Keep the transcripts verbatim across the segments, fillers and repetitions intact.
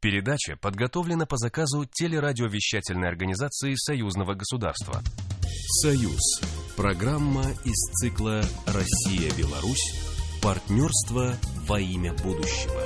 Передача подготовлена по заказу телерадиовещательной организации Союзного государства. «Союз» – программа из цикла «Россия-Беларусь. Партнерство во имя будущего».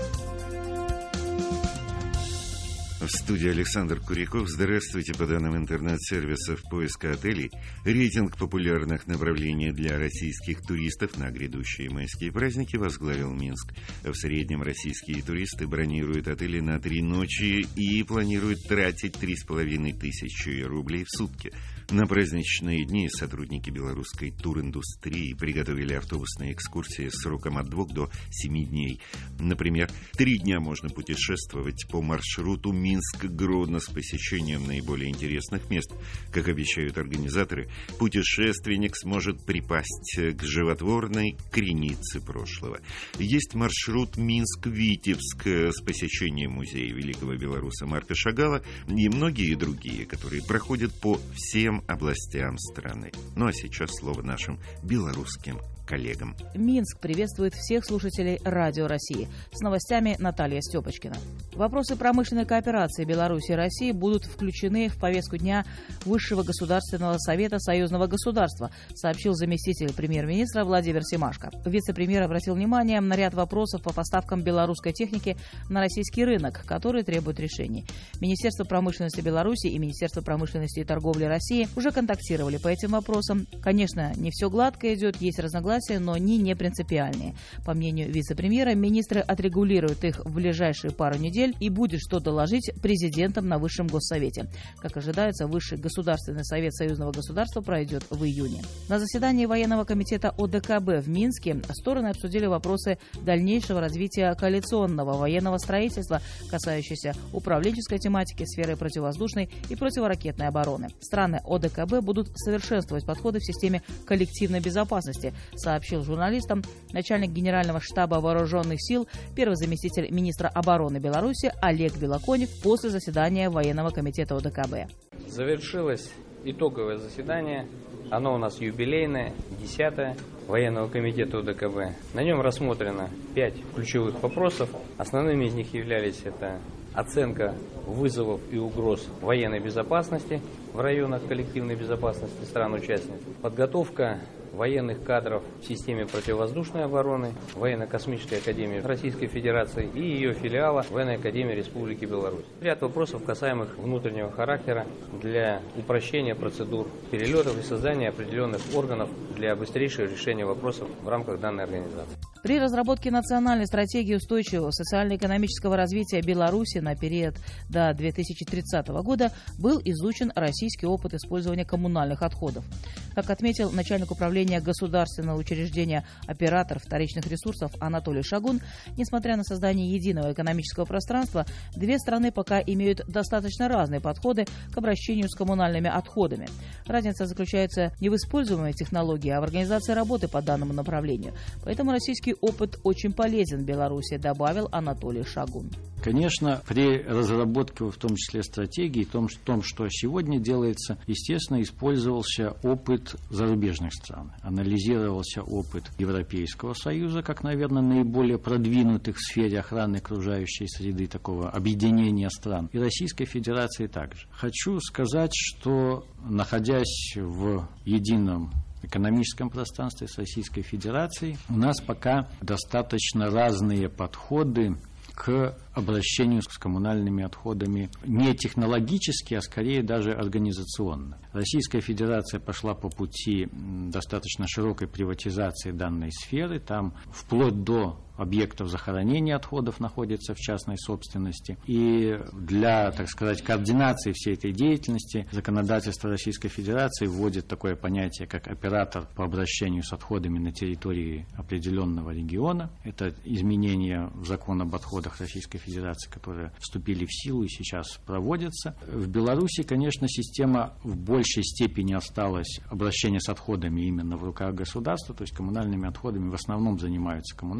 В студии Александр Куряков. Здравствуйте. По данным интернет-сервисов поиска отелей, рейтинг популярных направлений для российских туристов на грядущие майские праздники возглавил Минск. В среднем российские туристы бронируют отели на три ночи и планируют тратить три с половиной тысячи рублей в сутки. На праздничные дни сотрудники белорусской туриндустрии приготовили автобусные экскурсии с сроком от двух до семи дней. Например, три дня можно путешествовать по маршруту Минск-Гродно с посещением наиболее интересных мест. Как обещают организаторы, путешественник сможет припасть к животворной кренице прошлого. Есть маршрут Минск-Витебск с посещением музея великого белоруса Марка Шагала и многие другие, которые проходят по всем областям страны. Ну а сейчас слово нашим белорусским коллегам. Минск приветствует всех слушателей Радио России. С новостями Наталья Степочкина. Вопросы промышленной кооперации Беларуси и России будут включены в повестку дня Высшего государственного совета Союзного государства, сообщил заместитель премьер-министра Владимир Семашко. Вице-премьер обратил внимание на ряд вопросов по поставкам белорусской техники на российский рынок, которые требуют решений. Министерство промышленности Беларуси и Министерство промышленности и торговли России уже контактировали по этим вопросам. Конечно, не все гладко идет, есть разногласия, но они не принципиальные. По мнению вице-премьера, министры отрегулируют их в ближайшие пару недель и будет что доложить президентам на Высшем Госсовете. Как ожидается, Высший государственный совет Союзного государства пройдет в июне. На заседании военного комитета О Дэ Ка Бэ в Минске стороны обсудили вопросы дальнейшего развития коалиционного военного строительства, касающиеся управленческой тематики, сферы противовоздушной и противоракетной обороны. Страны О Дэ Ка Бэ будут совершенствовать подходы в системе коллективной безопасности, сообщил журналистам начальник Генерального штаба вооруженных сил, первый заместитель министра обороны Беларуси Олег Белоконев после заседания военного комитета О Дэ Ка Бэ. Завершилось итоговое заседание. Оно у нас юбилейное, десятое, военного комитета О Дэ Ка Бэ. На нем рассмотрено пять ключевых вопросов. Основными из них являлись это оценка вызовов и угроз военной безопасности в районах коллективной безопасности стран-участниц, подготовка военных кадров в системе противовоздушной обороны Военно-космической академии Российской Федерации и ее филиала Военной академии Республики Беларусь. Ряд вопросов, касаемых внутреннего характера для упрощения процедур перелетов и создания определенных органов для быстрейшего решения вопросов в рамках данной организации. При разработке национальной стратегии устойчивого социально-экономического развития Беларуси на период до две тысячи тридцатого года был изучен российский опыт использования коммунальных отходов. Как отметил начальник управления государственного учреждения оператор вторичных ресурсов Анатолий Шагун, несмотря на создание единого экономического пространства, две страны пока имеют достаточно разные подходы к обращению с коммунальными отходами. Разница заключается не в используемой технологии, а в организации работы по данному направлению. Поэтому российский опыт очень полезен в Беларуси, добавил Анатолий Шагун. Конечно, при разработке, в том числе стратегии, в том, в том, что сегодня делается, естественно, использовался опыт зарубежных стран. Анализировался опыт Европейского Союза, как, наверное, наиболее продвинутых в сфере охраны окружающей среды, такого объединения стран, и Российской Федерации также. Хочу сказать, что, находясь в едином экономическом пространстве с Российской Федерацией, у нас пока достаточно разные подходы к обращению с коммунальными отходами не технологически, а скорее даже организационно. Российская Федерация пошла по пути достаточно широкой приватизации данной сферы. Там вплоть до объектов захоронения отходов находится в частной собственности. И для, так сказать, координации всей этой деятельности законодательство Российской Федерации вводит такое понятие, как оператор по обращению с отходами на территории определенного региона. Это изменения в закон об отходах Российской Федерации, которые вступили в силу и сейчас проводятся. В Беларуси, конечно, система в большей степени осталась обращение с отходами именно в руках государства, то есть коммунальными отходами в основном занимаются коммунальные предприятия.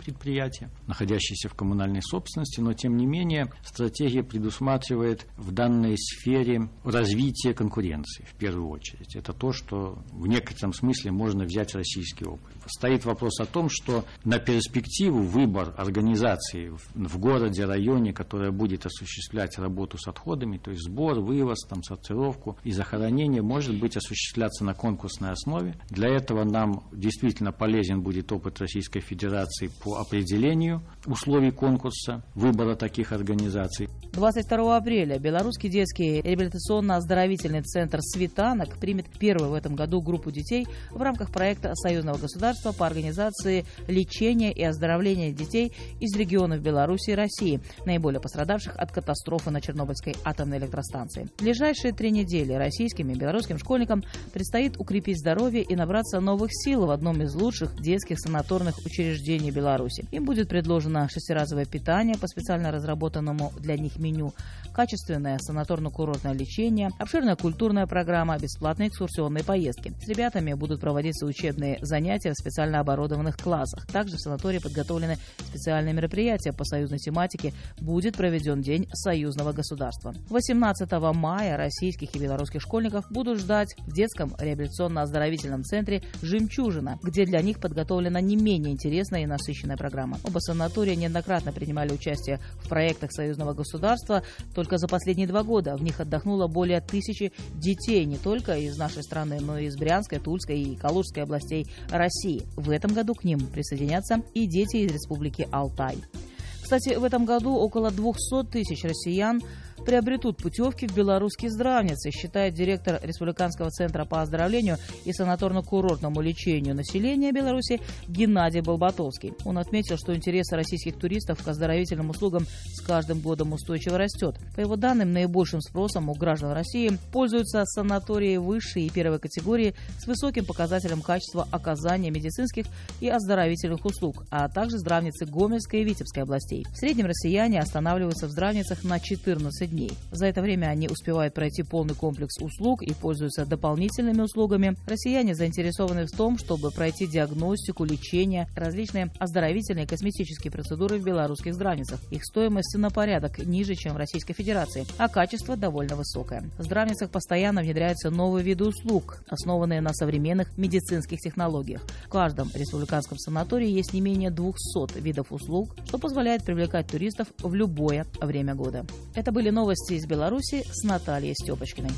предприятия, находящиеся в коммунальной собственности, но тем не менее стратегия предусматривает в данной сфере развитие конкуренции в первую очередь. Это то, что в некотором смысле можно взять российский опыт. Стоит вопрос о том, что на перспективу выбор организации в городе, районе, которая будет осуществлять работу с отходами, то есть сбор, вывоз, там, сортировку и захоронение, может быть осуществляться на конкурсной основе. Для этого нам действительно полезен будет опыт Российской Федерации по определению условий конкурса, выбора таких организаций. двадцать второго апреля Белорусский детский реабилитационно-оздоровительный центр «Светанок» примет первую в этом году группу детей в рамках проекта Союзного государства по организации лечения и оздоровления детей из регионов Беларуси и России, наиболее пострадавших от катастрофы на Чернобыльской атомной электростанции. В ближайшие три недели российским и белорусским школьникам предстоит укрепить здоровье и набраться новых сил в одном из лучших детских санаторных учреждений Беларуси. Им будет предложено шестиразовое питание по специально разработанному для них меню, качественное санаторно-курортное лечение, обширная культурная программа, бесплатные экскурсионные поездки. С ребятами будут проводиться учебные занятия в специально оборудованных классах. Также в санатории подготовлены специальные мероприятия по союзной тематике. Будет проведен День союзного государства. восемнадцатого мая российских и белорусских школьников будут ждать в детском реабилитационно-оздоровительном центре «Жемчужина», где для них подготовлена не менее интересная и насыщенная программа. Оба санатория неоднократно принимали участие в проектах союзного государства. Только за последние два года в них отдохнуло более тысячи детей не только из нашей страны, но и из Брянской, Тульской и Калужской областей России. В этом году к ним присоединятся и дети из Республики Алтай. Кстати, в этом году около двухсот тысяч россиян приобретут путевки в белорусские здравницы, считает директор Республиканского центра по оздоровлению и санаторно-курортному лечению населения Беларуси Геннадий Болбатовский. Он отметил, что интерес российских туристов к оздоровительным услугам с каждым годом устойчиво растет. По его данным, наибольшим спросом у граждан России пользуются санатории высшей и первой категории с высоким показателем качества оказания медицинских и оздоровительных услуг, а также здравницы Гомельской и Витебской областей. В среднем россияне останавливаются в здравницах на четырнадцать дней. За это время они успевают пройти полный комплекс услуг и пользуются дополнительными услугами. Россияне заинтересованы в том, чтобы пройти диагностику, лечение, различные оздоровительные и косметические процедуры в белорусских здравницах. Их стоимость на порядок ниже, чем в Российской Федерации, а качество довольно высокое. В здравницах постоянно внедряются новые виды услуг, основанные на современных медицинских технологиях. В каждом республиканском санатории есть не менее двухсот видов услуг, что позволяет привлекать туристов в любое время года. Это были новости из Беларуси с Натальей Степочкиной.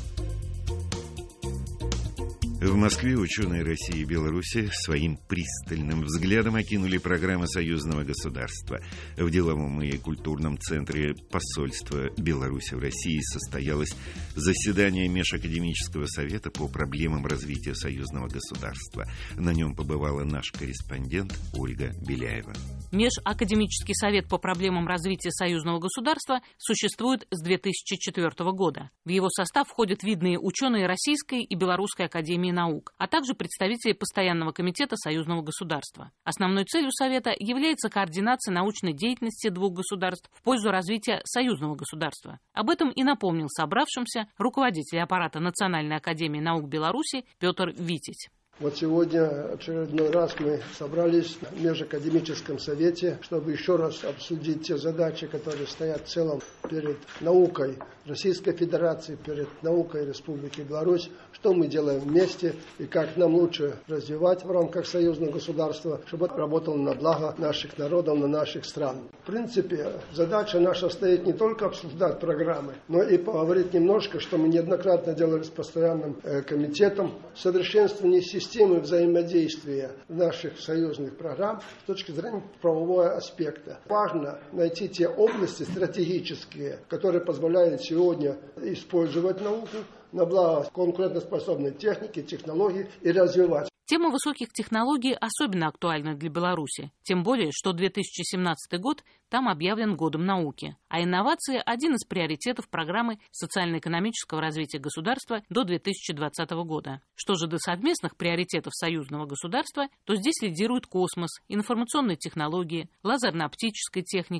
В Москве ученые России и Беларуси своим пристальным взглядом окинули программы союзного государства. В деловом и культурном центре посольства Беларуси в России состоялось заседание Межакадемического совета по проблемам развития союзного государства. На нем побывала наш корреспондент Ольга Беляева. Межакадемический совет по проблемам развития союзного государства существует с две тысячи четвёртого года. В его состав входят видные ученые Российской и Белорусской академии наук, а также представители Постоянного комитета союзного государства. Основной целью Совета является координация научной деятельности двух государств в пользу развития союзного государства. Об этом и напомнил собравшимся руководитель аппарата Национальной академии наук Беларуси Петр Витязь. Вот сегодня очередной раз мы собрались в Межакадемическом совете, чтобы еще раз обсудить те задачи, которые стоят в целом перед наукой Российской Федерации, перед наукой Республики Беларусь, что мы делаем вместе и как нам лучше развивать в рамках союзного государства, чтобы это работало на благо наших народов, на наших стран. В принципе, задача наша стоит не только обсуждать программы, но и поговорить немножко, что мы неоднократно делали с постоянным э, комитетом, совершенствование системы взаимодействия наших союзных программ с точки зрения правового аспекта. Важно найти те области стратегические, которые позволяют сегодня использовать науку на благо конкурентоспособной техники, технологий и развивать. Тема высоких технологий особенно актуальна для Беларуси, тем более, что две тысячи семнадцатый год там объявлен годом науки, а инновации – один из приоритетов программы социально-экономического развития государства до две тысячи двадцатого года. Что же до совместных приоритетов союзного государства, то здесь лидирует космос, информационные технологии, лазерно-оптическая техника,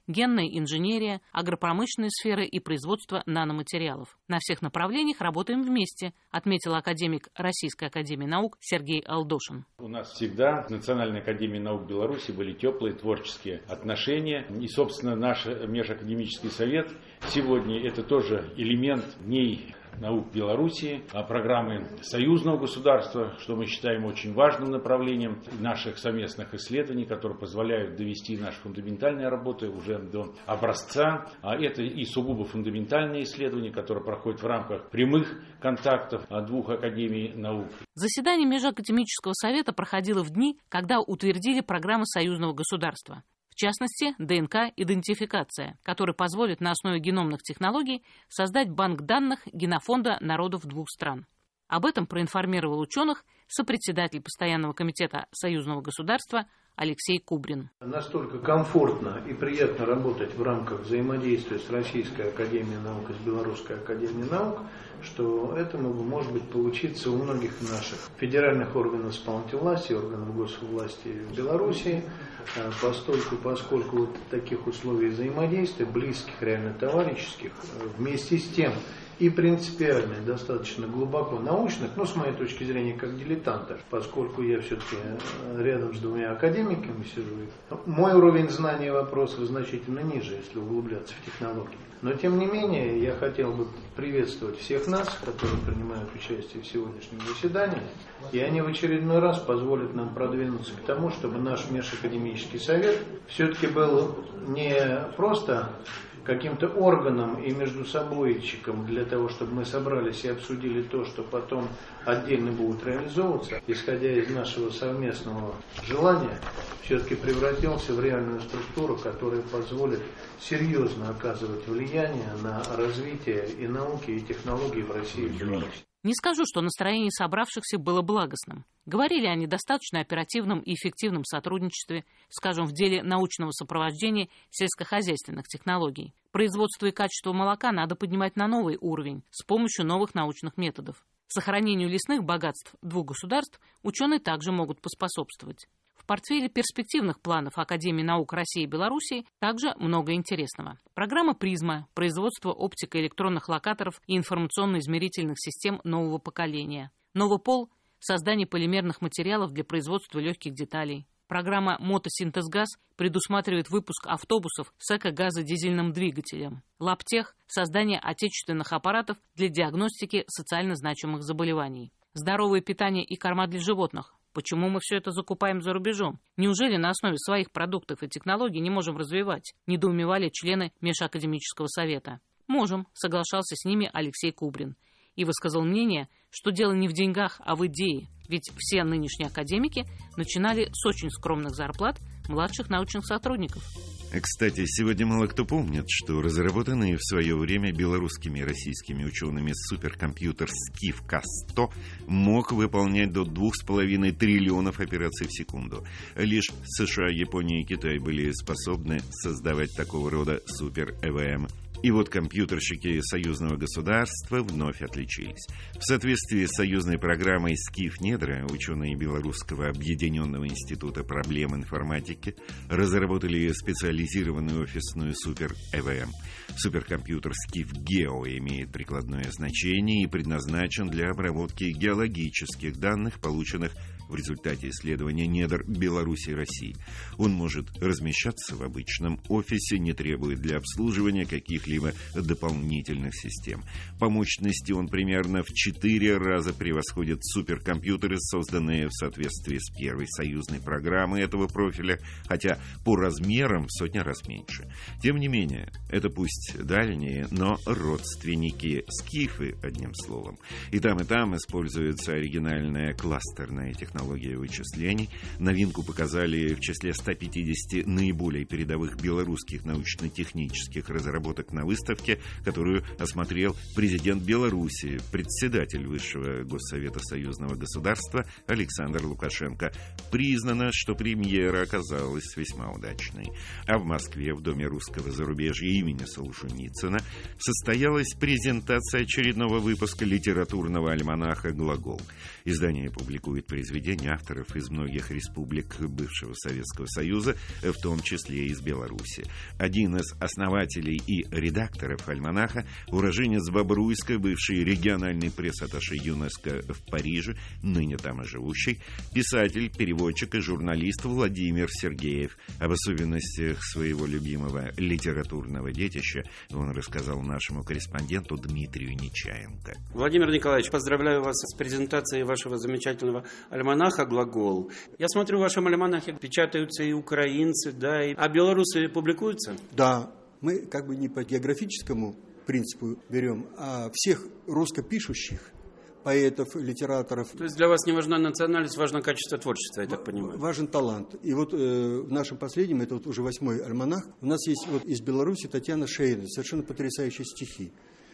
генная инженерия, агропромышленные сферы и производство наноматериалов. На всех направлениях работаем вместе, отметил академик Российской академии наук Сергей Алдошин. У нас всегда в Национальной академии наук Беларуси были теплые творческие отношения. И, собственно, наш межакадемический совет сегодня это тоже элемент дней наук Белоруссии, программы союзного государства, что мы считаем очень важным направлением наших совместных исследований, которые позволяют довести наши фундаментальные работы уже до образца. А это и сугубо фундаментальные исследования, которые проходят в рамках прямых контактов двух академий наук. Заседание Межакадемического совета проходило в дни, когда утвердили программы союзного государства. В частности, ДНК-идентификация, который позволит на основе геномных технологий создать банк данных генофонда народов двух стран. Об этом проинформировал ученых сопредседатель Постоянного комитета союзного государства Алексей Кубрин. Настолько комфортно и приятно работать в рамках взаимодействия с Российской академией наук и с Белорусской академией наук, что этому может быть получиться у многих наших федеральных органов исполнительной власти, органов госвласти в Беларуси, постольку, поскольку вот таких условий взаимодействия, близких, реально товарищеских, вместе с тем и принципиально, достаточно глубоко научных, но с моей точки зрения как дилетанта, поскольку я все-таки рядом с двумя академиками сижу, мой уровень знания вопросов значительно ниже, если углубляться в технологии. Но тем не менее, я хотел бы приветствовать всех нас, которые принимают участие в сегодняшнем заседании, и они в очередной раз позволят нам продвинуться к тому, чтобы наш межакадемический совет все-таки был не просто каким-то органом и между собойчиком для того, чтобы мы собрались и обсудили то, что потом отдельно будет реализовываться, исходя из нашего совместного желания, все-таки превратился в реальную структуру, которая позволит серьезно оказывать влияние на развитие и науки, и технологий в России и Беларуси. Не скажу, что настроение собравшихся было благостным. Говорили они о достаточно оперативном и эффективном сотрудничестве, скажем, в деле научного сопровождения сельскохозяйственных технологий. Производство и качество молока надо поднимать на новый уровень с помощью новых научных методов. Сохранению лесных богатств двух государств ученые также могут поспособствовать. В портфеле перспективных планов Академии наук России и Белоруссии также много интересного. Программа «Призма», производство оптико-электронных локаторов и информационно-измерительных систем нового поколения. «Новопол» — создание полимерных материалов для производства легких деталей. Программа «Мотосинтезгаз» предусматривает выпуск автобусов с эко-газодизельным двигателем. «Лабтех» — создание отечественных аппаратов для диагностики социально значимых заболеваний. «Здоровое питание и корма для животных». Почему мы все это закупаем за рубежом? Неужели на основе своих продуктов и технологий не можем развивать? Недоумевали члены Межакадемического совета. Можем, соглашался с ними Алексей Кубрин. И высказал мнение, что дело не в деньгах, а в идее. Ведь все нынешние академики начинали с очень скромных зарплат младших научных сотрудников. Кстати, сегодня мало кто помнит, что разработанный в свое время белорусскими и российскими учеными суперкомпьютер скиф К сто мог выполнять до двух с половиной триллионов операций в секунду. Лишь США, Япония и Китай были способны создавать такого рода супер-Э В М. И вот компьютерщики союзного государства вновь отличились. В соответствии с союзной программой «Скиф-Недра» ученые Белорусского объединенного института проблем информатики разработали специализированную офисную супер-Э В М. Суперкомпьютер «Скиф-Гео» имеет прикладное значение и предназначен для обработки геологических данных, полученных в результате исследования недр Беларуси и России. Он может размещаться в обычном офисе, не требует для обслуживания каких-либо дополнительных систем. По мощности он примерно в четыре раза превосходит суперкомпьютеры, созданные в соответствии с первой союзной программой этого профиля, хотя по размерам в сотни раз меньше. Тем не менее, это пусть дальние, но родственники, скифы, одним словом. И там, и там используется оригинальная кластерная технология. Технология вычислений. Новинку показали в числе ста пятидесяти наиболее передовых белорусских научно-технических разработок на выставке, которую осмотрел президент Беларуси, председатель Высшего Госсовета Союзного Государства Александр Лукашенко. Признано, что премьера оказалась весьма удачной. А в Москве, в Доме русского зарубежья имени Солженицына, состоялась презентация очередного выпуска литературного альманаха «Глагол». Издание публикует произведения день авторов из многих республик бывшего Советского Союза, в том числе из Беларуси. Один из основателей и редакторов альманаха, уроженец Бобруйска, бывший региональный пресс-атташе ЮНЕСКО в Париже, ныне там и живущий, писатель, переводчик и журналист Владимир Сергеев. Об особенностях своего любимого литературного детища он рассказал нашему корреспонденту Дмитрию Нечаенко. Владимир Николаевич, поздравляю вас с презентацией вашего замечательного альманаха «Глагол». Я смотрю, в вашем альманахе печатаются и украинцы, да, и... а белорусы публикуются? Да, мы как бы не по географическому принципу берем, а всех русскопишущих поэтов, литераторов. То есть для вас не важна национальность, важно качество творчества, я так понимаю. Важен талант. И вот э, в нашем последнем, это вот уже восьмой альманах, у нас есть вот из Беларуси Татьяна Шейна, совершенно потрясающие стихи.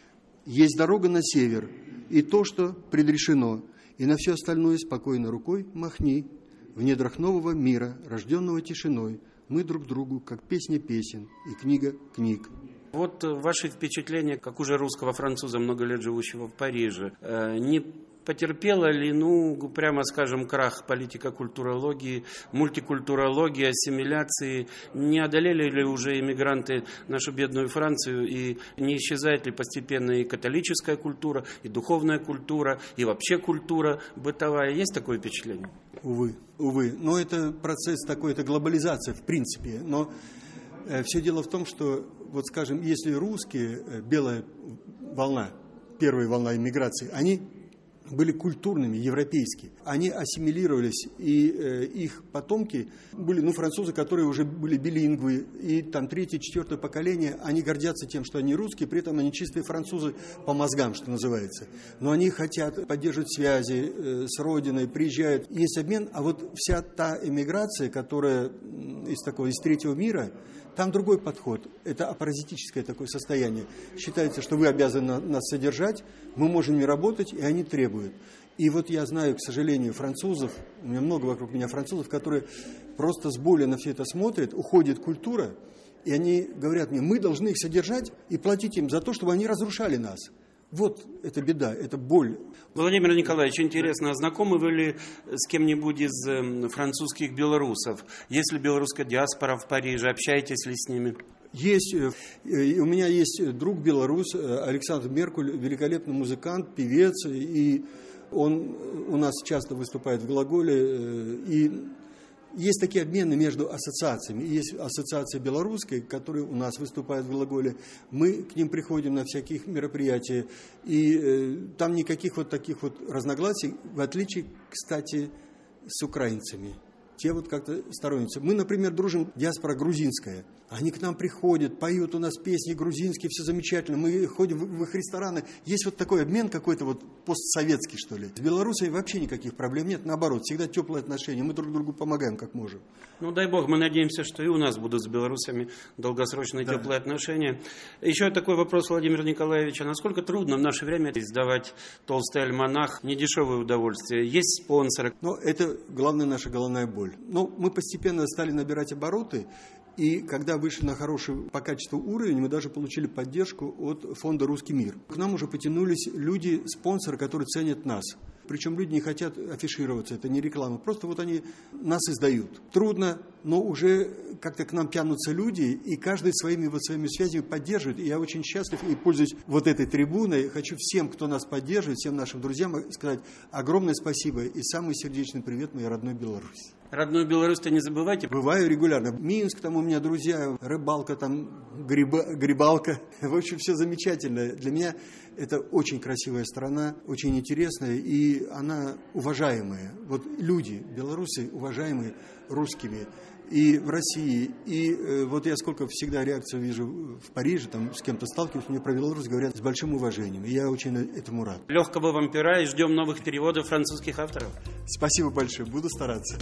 «Есть дорога на север, и то, что предрешено, и на все остальное спокойно рукой махни. В недрах нового мира, рожденного тишиной, мы друг другу, как песня песен и книга книг». Вот ваши впечатления, как уже русского француза, много лет живущего в Париже, не потерпела ли, ну, прямо скажем, крах политико-культурологии, мультикультурологии, ассимиляции? Не одолели ли уже иммигранты нашу бедную Францию? И не исчезает ли постепенно и католическая культура, и духовная культура, и вообще культура бытовая? Есть такое впечатление? Увы, увы. Но это процесс такой, это глобализация в принципе. Но э, все дело в том, что, вот скажем, если русские, э, белая волна, первая волна иммиграции, они были культурными, европейские. Они ассимилировались, и э, их потомки были, ну, французы, которые уже были билингвы, и там третье, четвертое поколение, они гордятся тем, что они русские, при этом они чистые французы по мозгам, что называется. Но они хотят поддерживать связи э, с родиной, приезжают, есть обмен, а вот вся та эмиграция, которая из такого, из третьего мира, там другой подход. Это апаразитическое такое состояние. Считается, что вы обязаны нас содержать, мы можем не работать, и они требуют. И вот я знаю, к сожалению, французов, у меня много вокруг меня французов, которые просто с болью на все это смотрят, уходит культура, и они говорят мне, мы должны их содержать и платить им за то, чтобы они разрушали нас. Вот это беда, это боль. Владимир Николаевич, интересно, а знакомы вы ли с кем-нибудь из французских белорусов? Есть ли белорусская диаспора в Париже? Общаетесь ли с ними? Есть. У меня есть друг белорус, Александр Меркуль, великолепный музыкант, певец, и он у нас часто выступает в Глаголе. И есть такие обмены между ассоциациями. Есть ассоциация белорусская, которая у нас выступает в Глаголе. Мы к ним приходим на всякие мероприятия. И э, там никаких вот таких вот разногласий, в отличие, кстати, с украинцами. Те вот как-то сторонятся. Мы, например, дружим, диаспора грузинская. Они к нам приходят, поют у нас песни грузинские, все замечательно. Мы ходим в их рестораны. Есть вот такой обмен какой-то вот постсоветский, что ли. С Белоруссией вообще никаких проблем нет. Наоборот, всегда теплые отношения. Мы друг другу помогаем, как можем. Ну, дай бог, мы надеемся, что и у нас будут с белорусами долгосрочные да. теплые отношения. Еще такой вопрос, Владимир Николаевич. А насколько трудно в наше время издавать толстый альманах? Недешевое удовольствие. Есть спонсоры? Ну, это главная наша головная боль. Но мы постепенно стали набирать обороты. И когда вышли на хороший по качеству уровень, мы даже получили поддержку от фонда «Русский мир». К нам уже потянулись люди, спонсоры, которые ценят нас. Причем люди не хотят афишироваться, это не реклама. Просто вот они нас издают. Трудно, но уже как-то к нам тянутся люди, и каждый своими вот своими связями поддерживает. И я очень счастлив и пользуюсь вот этой трибуной. Хочу всем, кто нас поддерживает, всем нашим друзьям сказать огромное спасибо и самый сердечный привет моей родной Беларуси. Родную Беларусь-то не забывайте. Бываю регулярно. Минск, там у меня друзья, рыбалка, там гриба, грибалка. В общем, все замечательно. Для меня это очень красивая страна, очень интересная, и она уважаемая. Вот люди, белорусы, уважаемые русскими. И в России, и э, вот я сколько всегда реакцию вижу в Париже, там с кем-то сталкиваюсь, мне про Беларусь говорят с большим уважением, и я очень этому рад. Легкого вам пера, и ждем новых переводов французских авторов. Спасибо большое, буду стараться.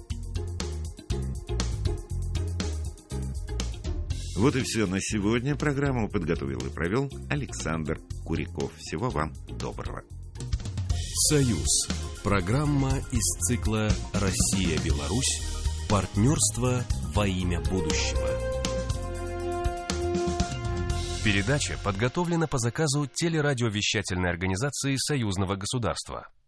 Вот и все на сегодня. Программу подготовил и провел Александр Куриков. Всего вам доброго. «Союз» – программа из цикла «Россия-Беларусь. Партнерство во имя будущего». Передача подготовлена по заказу телерадиовещательной организации Союзного государства.